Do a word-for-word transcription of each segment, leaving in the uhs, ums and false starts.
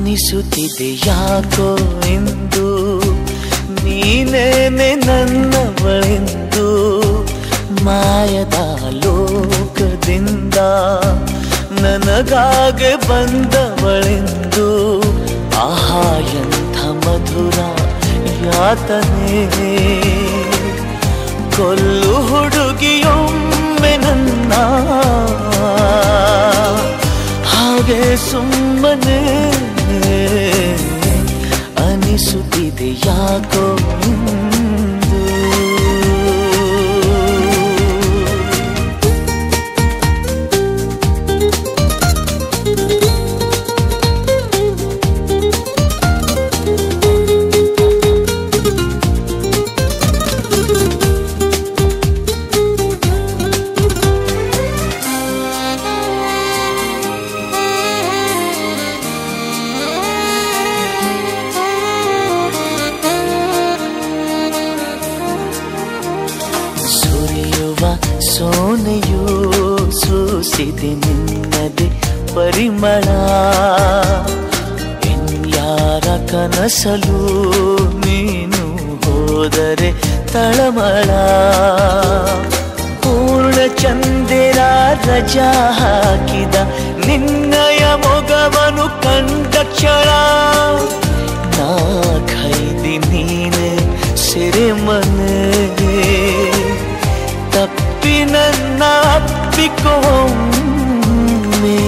ಅನಿಸುತ್ತಿದೆ ಯಾಕೋ ಎಂದು ನೀನೇನೆ ನನ್ನವಳೆಂದು ಮಾಯದ ಲೋಕದಿಂದ ನನಗಾಗೆ ಬಂದವಳೆಂದು ಆಹಾ ಎಂಥ ಮಧುರ ಯಾತನೆ ಕೊಲ್ಲು ಹುಡುಗಿಯೊಮ್ಮೆ ನನ್ನ ಹಾಗೆ ಸುಮ್ಮನೆ ಅನಿಸುತ್ತಿದೆ ಯಾಕೋ ಸೋನೆಯೂ ಸೂಸಿದೆ ನಿನ್ನದೆ ಪರಿಮಳ ಇನ್ಯಾರ ಕನಸಲು ನೀನು ಹೋದರೆ ತಳಮಳ ಪೂರ್ಣ ಚಂದಿರ ರಜಾ ಹಾಕಿದ ನಿನ್ನಯ ಮೊಗವನು ಕಂಡ ಕ್ಷಣ ನಾ ಖೈದಿ ನೀನೆ ಸೆರೆಮನೆ ತಪ್ಪಿ ನನ್ನ ಅಪ್ಪಿಕೊಮ್ಮೆ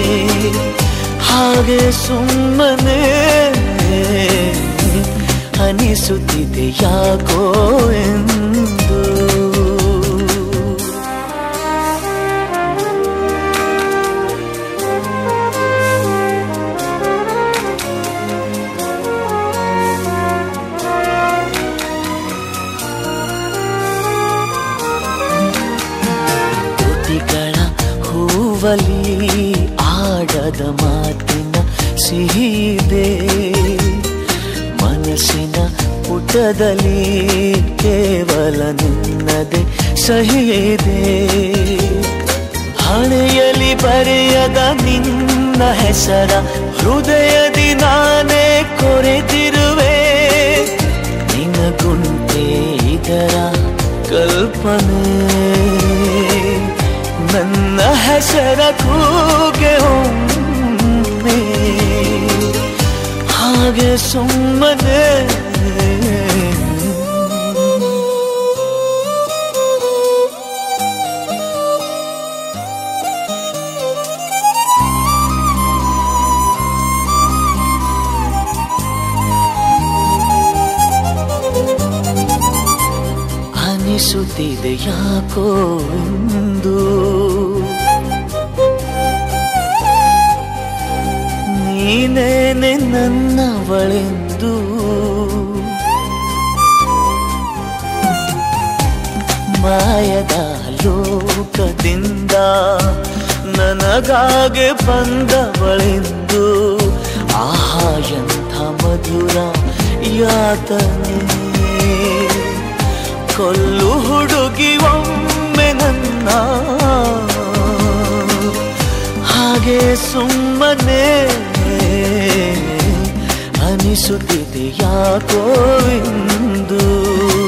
ಹಾಗೆ ಸುಮ್ಮನೆ ಅನಿಸುತ್ತಿದೆ ಯಾಕೋ ಎಂದು ಆಡದ ಮಾತಿನ ಸಿಹಿದೆ ಮನಸ್ಸಿನ ಪುಟದಲ್ಲಿ ಕೇವಲ ನಿನ್ನದೆ ಸಹಿದೆ ಹಣೆಯಲ್ಲಿ ಬರೆಯದ ನಿನ್ನ ಹೆಸರ ಹೃದಯದಿ ನಾನೇ ಕೊರೆದಿರುವೆ ನಿನಗುಂಟೆ ಇದರ ಕಲ್ಪನೆ ನನ್ನ ಹೆಸರ ಕೂಗೆ ಒಮ್ಮೆ ಹಾಗೆ ಸುಮ್ಮನೆ ಅನಿಸುತ್ತಿದೆ ಯಾಕೋ ಎಂದು ನೀನೇನೆ ನನ್ನವಳೆಂದು ಮಾಯದ ಲೋಕದಿಂದ ನನಗಾಗೆ ಬಂದವಳೆಂದು ಆಹಾ ಎಂಥ ಮಧುರ ಯಾತನೆ ಕೊಲ್ಲು ಹುಡುಗಿ ಒಮ್ಮೆ ನನ್ನ ಹಾಗೆ ಸುಮ್ಮನೆ ಅನಿಸುತ್ತಿದೆ ಯಾಕೋ ಎಂದು